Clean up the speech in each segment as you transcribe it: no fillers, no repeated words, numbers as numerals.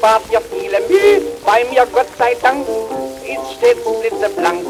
erspart mir viele Mühe, bei mir Gott sei Dank ist stets blitzeblank.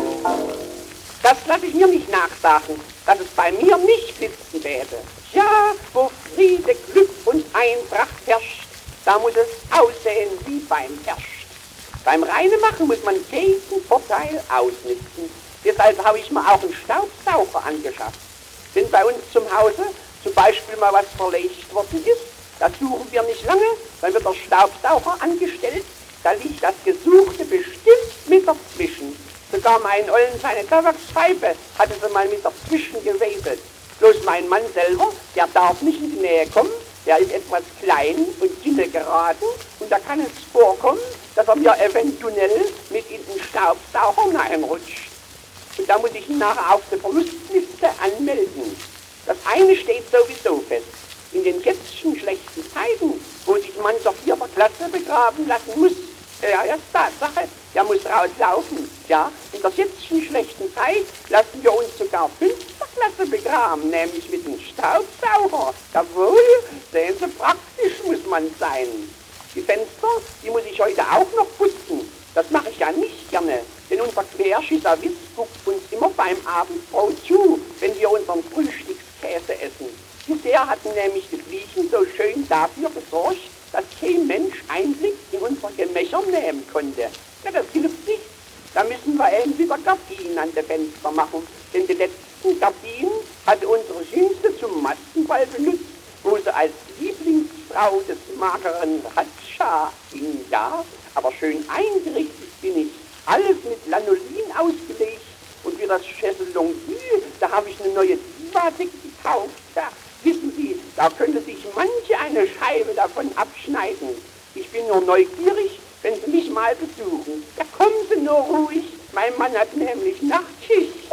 Das lasse ich mir nicht nachsagen, dass es bei mir nicht blitzen werde. Ja, wo Friede, Glück und Eintracht herrscht, da muss es aussehen wie beim Herrscht. Beim Reinemachen muss man jeden Vorteil ausnutzen. Deshalb habe ich mir auch einen Staubsauger angeschafft. Wenn bei uns zum Hause zum Beispiel mal was verlegt worden ist, da suchen wir nicht lange, dann wird der Staubsauger angestellt, da liegt das Gesuchte bestimmt mit dazwischen. Sogar mein Ollen seine Tabakspfeife hatte sie mal mit dazwischen gewedelt. Bloß mein Mann selber, der darf nicht in die Nähe kommen, der ist etwas klein und dünne geraten und da kann es vorkommen, dass er mir eventuell mit in den Staubsauger hineinrutscht. Und da muss ich ihn nachher auf der Verlustliste anmelden. Das eine steht sowieso fest. In den letzten schlechten Zeiten, wo sich mancher 4. Klasse begraben lassen muss, ja, das ist Tatsache, der muss rauslaufen. Ja, in der letzten schlechten Zeit lassen wir uns sogar 5. Klasse begraben, nämlich mit dem Staubsauger. Jawohl, sehen Sie, praktisch muss man sein. Die Fenster, die muss ich heute auch noch putzen. Das mache ich ja nicht gerne, denn unser Querschisserwiss guckt uns immer beim Abendbrot zu, wenn wir unseren Frühstückskäse essen. Bisher hatten nämlich die Griechen so schön dafür gesorgt, dass kein Mensch Einblick in unser Gemächer nehmen konnte. Ja, das hilft nicht. Da müssen wir eben wieder Gardinen an die Fenster machen, denn die letzten Gardinen hatte unsere Jüngste zum Maskenball benutzt, wo sie als Lieblingsfrau des mageren Ratscha ging, ja, aber schön eingerichtet bin ich. Alles mit Lanolin ausgelegt und wie das Chaiselongue, da habe ich eine neue Diva-Decke gekauft. Ja, wissen Sie, da könnte sich manche eine Scheibe davon abschneiden. Ich bin nur neugierig, wenn Sie mich mal besuchen. Da kommen Sie nur ruhig, mein Mann hat nämlich Nachtschicht.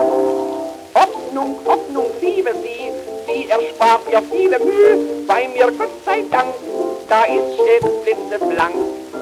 Ordnung, Ordnung, liebe Sie, Sie erspart mir viele Mühe, bei mir Gott sei Dank, da ist stets blitzeblank.